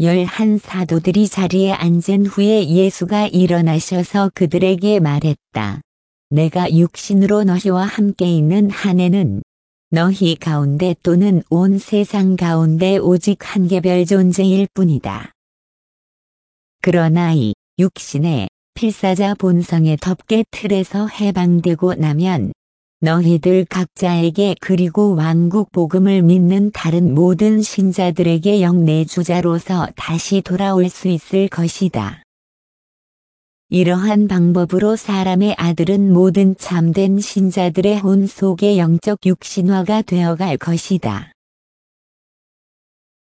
11 사도들이 자리에 앉은 후에 예수가 일어나셔서 그들에게 말했다. 내가 육신으로 너희와 함께 있는 한 해는 너희 가운데 또는 온 세상 가운데 오직 한 개별 존재일 뿐이다. 그러나 이 육신의 필사자 본성의 덮개 틀에서 해방되고 나면 너희들 각자에게 그리고 왕국 복음을 믿는 다른 모든 신자들에게 영내주자로서 다시 돌아올 수 있을 것이다. 이러한 방법으로 사람의 아들은 모든 참된 신자들의 혼 속의 영적 육신화가 되어갈 것이다.